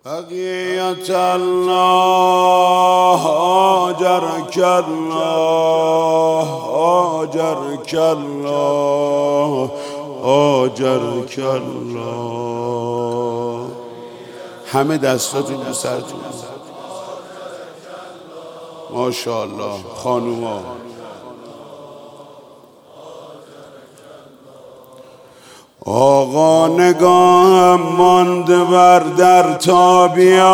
بقیت الله آجرک الله آجرک الله آجرک الله. همه دستاتون رو سرتون. ماشاءالله خانوما. آقا نگاهم مانده بر در تا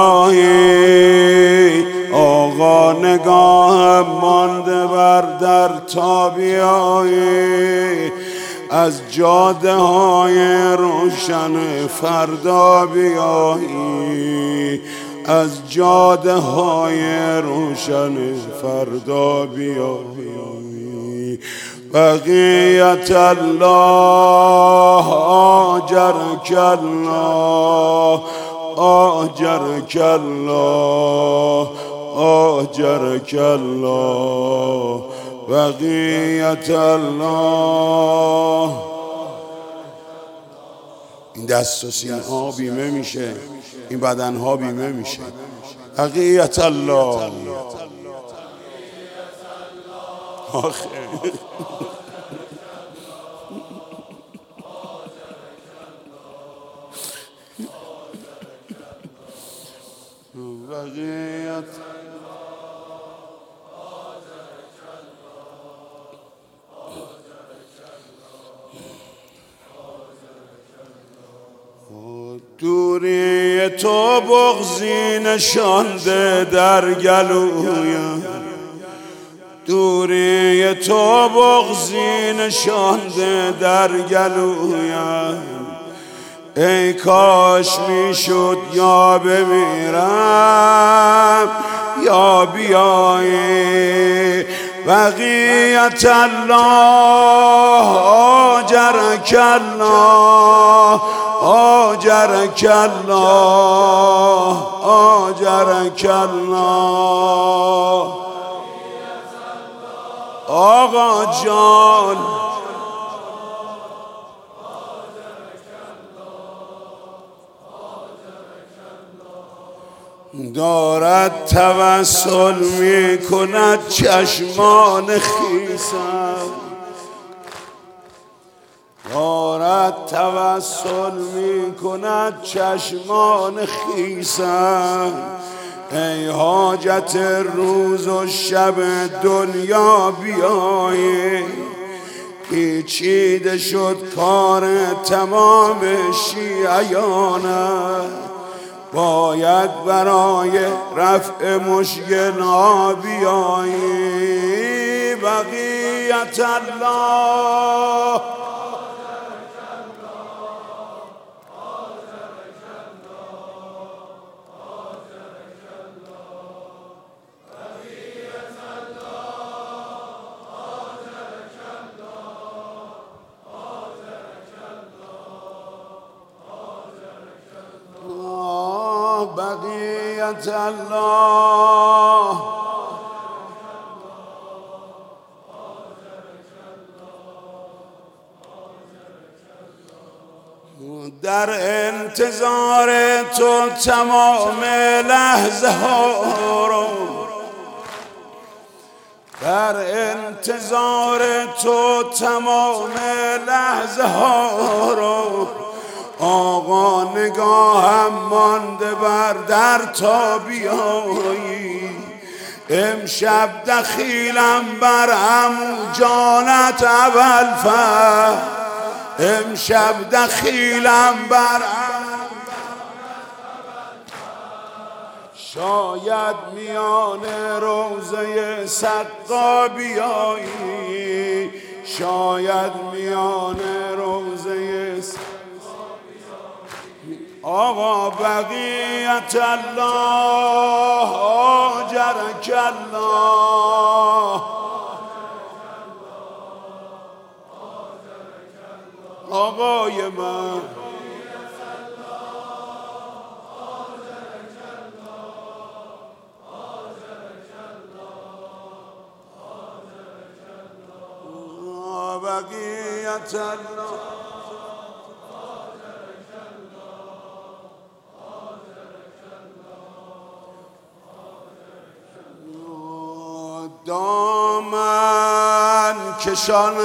بیایی، آقا نگاهم مانده بر در تا بیایی، از جاده های روشن فردا بیایی، از جاده های روشن فردا بیایی. بقیت الله آجرک الله آجرک الله آجرک الله. بقیت الله. این دست و سینه ها بیمه میشه، این بدن ها بیمه میشه. بقیت الله. آخه بقیت دوری تو بغضی نشانده در گلویم، دوری تو بغضی نشانده در گلویم. ای کاش میشد یا بمیرم یا بیایی. بقیت الله آجرک الله آجرک الله آجرک الله. آقا جان دارد توسل می کند چشمان خیسم، دارد توسل می کند چشمان خیسم. ای حاجت روز و شب دنیا بیایی، پیچیده شد کار تمام شیعیانه، باید برای رفع مشکل ها بیایی. بقیت الله بقیت الله. در انتظار تو تمام لحظه ها رو، در انتظار تو تمام لحظه ها رو. آقا نگاهم مانده بر در تا بیایی، امشب دخیلم بر عمو جانت ابوالفضل، امشب دخیلم بر شاید میان روضه سقا بیایی، شاید میان روضه سقا. آقا بقیت الله آجرک الله آقای من. بقیت الله دامن کشان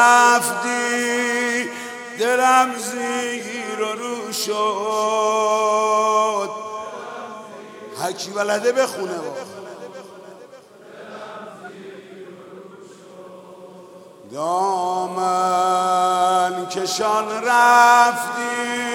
رفتی دلم زیر و رو شد. هر کی بلده بخونه دامن کشان رفتی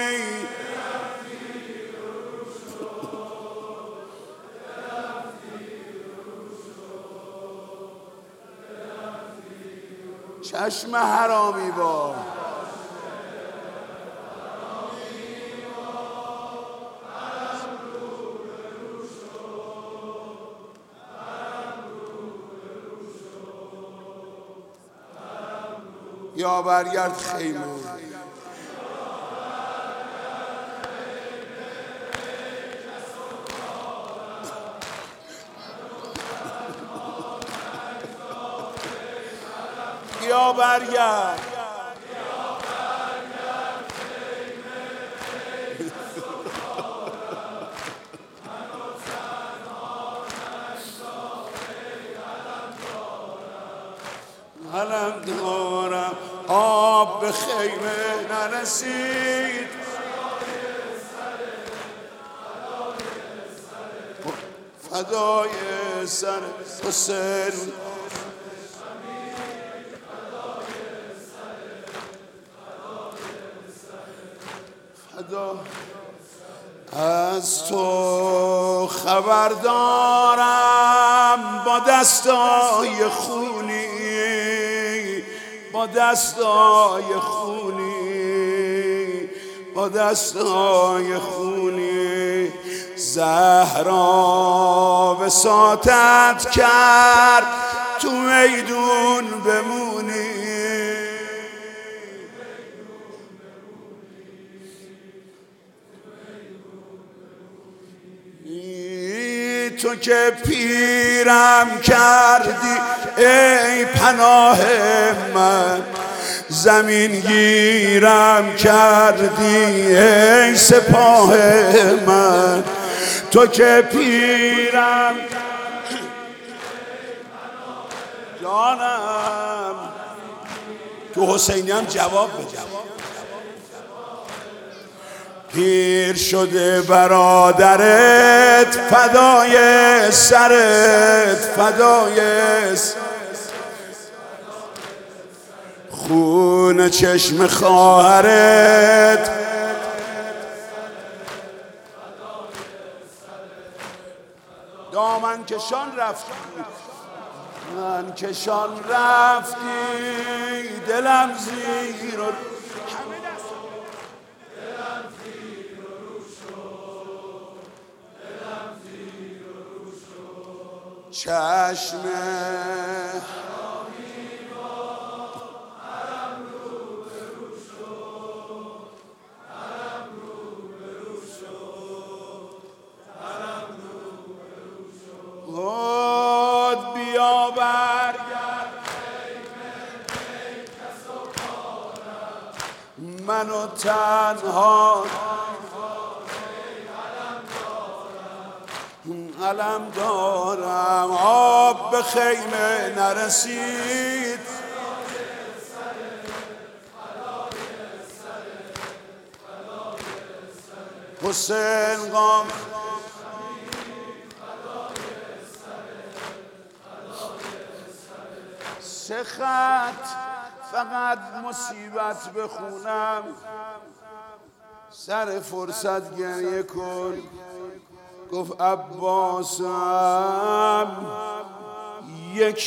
چشم حرامی با یا برگرد خیمه یا برگرد علم دارم آب به خیمه نرسید فدای سر حسین از تو خبر دارم با دستای خونی با دستای خونی با دستای خونی زهرا وساطت کرد تو میدون بمونی تو که پیرم کردی ای پناه من زمین گیرم کردی ای سپاه من تو که پیرم جانم تو حسینی هم جواب بده پیر شده برادرت فدای سرت فدای خون چشم خواهرت دامن کشان رفتی من کشان رفتی دلم زیر و چشم خود بیا برگرد منو تنها علم دارم آب به خیمه نرسید حسین قام سه خط فقط مصیبت بخونم سر فرصت گریه کن گفت عباسم یک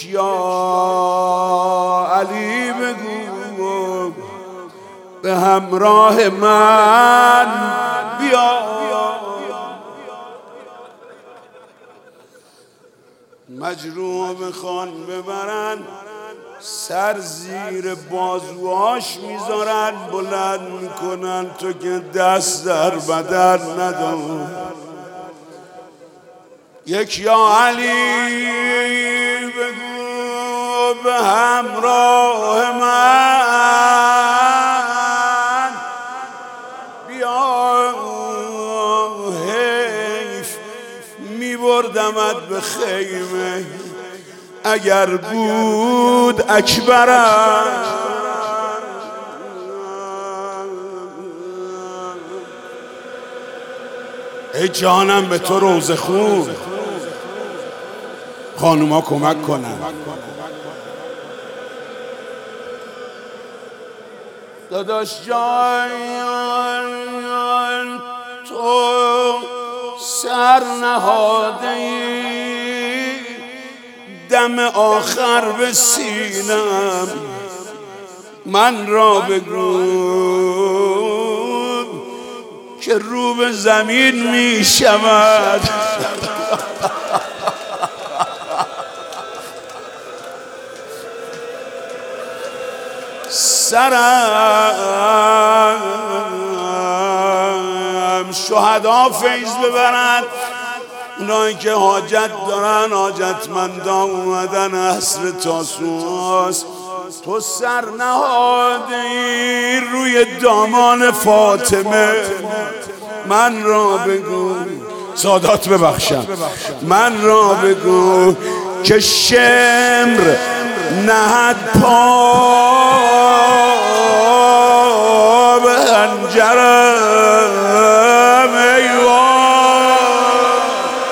یا علی بگو به همراه من بیا مجروح بخوان ببرن سر زیر بازوهاش میذارن بلند میکنن تو که دست در بدن ندار یک یا علی بگو به همراه من بیا حیف میبردمت به خیمه اگر بود اکبرم ای جانم به تو روزه خون خانوما کمک کنن داداش جان تو سر نهاده ای دم آخر به سینم من را بگو که رو به زمین می شود سرم شهدا فیض ببرند اونایی که حاجت دارن حاجتمندان اومدن عصر تاسوعاست تو سر نهادی روی دامان فاطمه من را بگو سادات ببخشم من را بگو که شمر نهد پا به هنجرم ایوان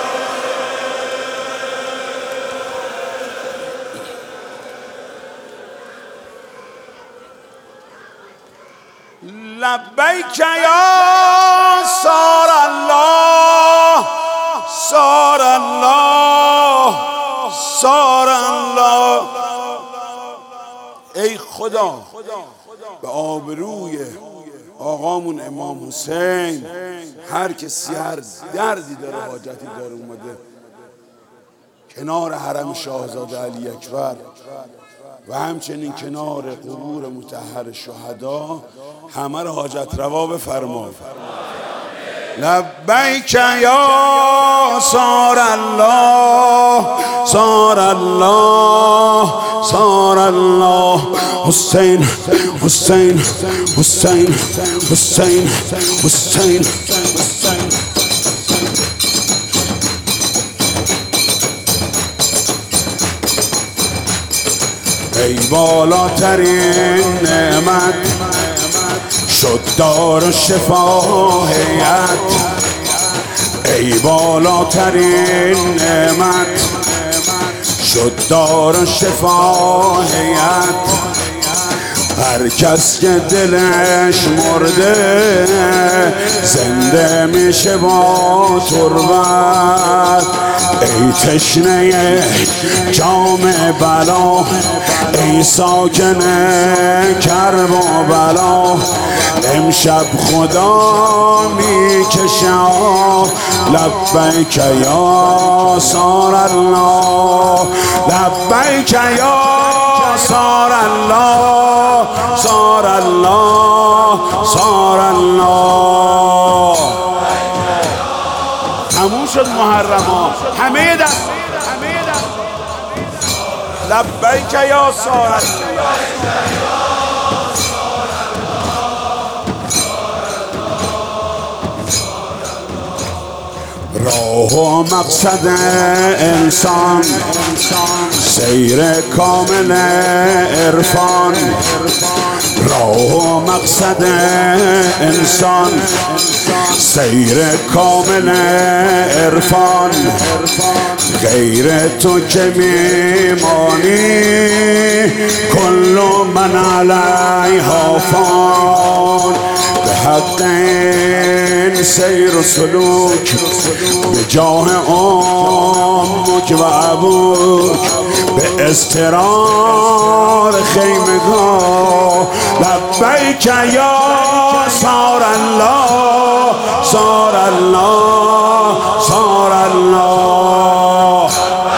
لبیک یا سار الله سار الله سار الله ای خدا به آبروی آقامون امام حسین هر کسی هر دردی داره حاجتی داره اومده کنار حرم شاهزاده علی اکبر و همچنین کنار قبور مطهر شهدا همه را حاجت روا بفرما لبیک یا سار الله سار الله سار الله حسین حسین حسین حسین حسین ای بالاترین نعمت شد دار و شفاهیت ای بالاترین نعمت شد دار و شفاهیت هر کس که دلش مرده زنده میشه با تربت ای تشنه جام بلا ای ساکن کرب و بلا امشب خدا میکشه لبیک یا سار الله لبیک یا سار الله سار الله سار الله تموم شد محرما همه دست لبیک یا سار الله راه و مقصد انسان سیر کامل عرفان راه و مقصد انسان سیر کامل عرفان غیر تو که میمانی کل من علیها فان به حق این سیر و سلوک به جاه امک و ابوک به اضطرار خیمگاه لبیک یا سار الله سار الله سار الله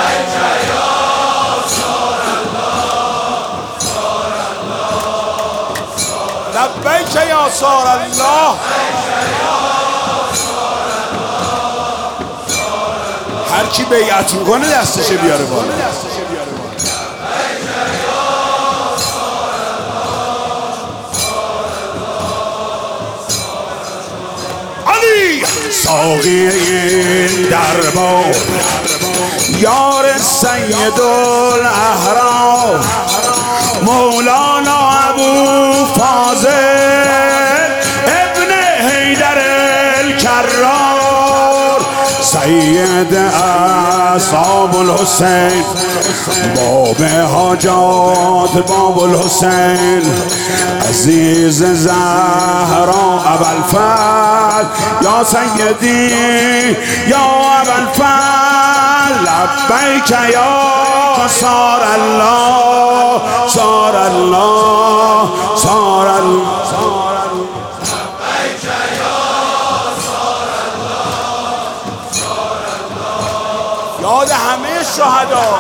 لبیک یا سار الله هر کی بیعت میکنه دستش بیاره بالا علی ساقی این دربار یار سید الاحرار مولانا ابو فاضل ابن حیدر الکرار سید اصحاب الحسین باب حاجات باب الحسین عزیز زهرا ابوالفضل یا سیدی یا ابوالفضل لبیک یا صار الله صار الله صار الله یاد همه شهدا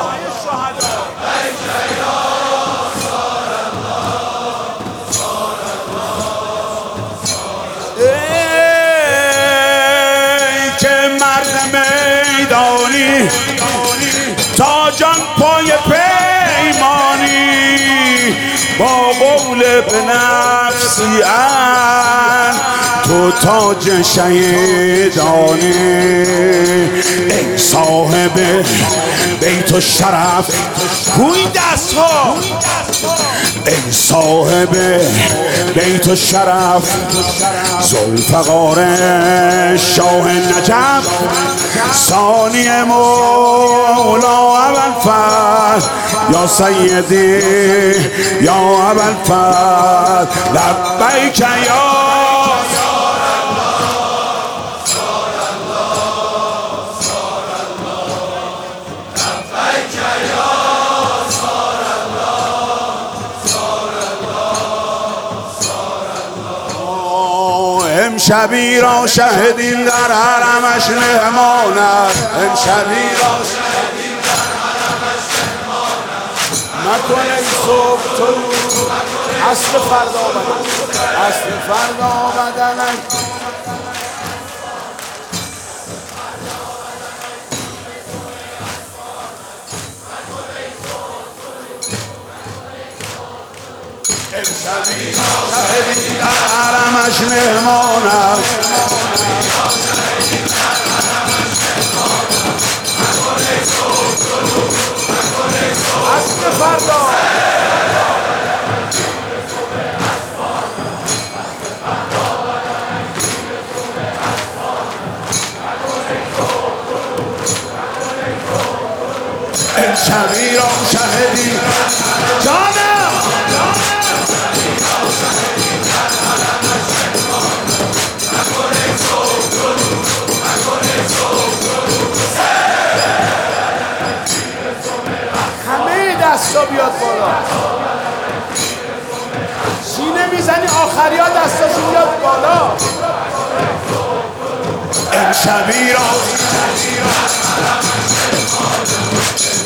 ای که مرد میدانی تا جان پای پیمانی با قول به نفسی تو تاج شهیدانی ای صاحب بیت الشرف کوی دست ها ای صاحب بیت الشرف ذوالفقار شاه نجف ثانی مولا ابوالفضل یا سیدی یا ابوالفضل لبیک یا امشبی را شهدیم در حرمش مهمانت امشبی را شهدیم در حرمش مهمانت مکن ای صبح تو اصل فردا بدن اصل فردا بدن امشبی شهدی در حرمش مهمانم اصل فردا امشبی را شهدی جانم دستا بیاد بالا سینه میزنی آخری ها دستاشون بیاد بالا امشبی را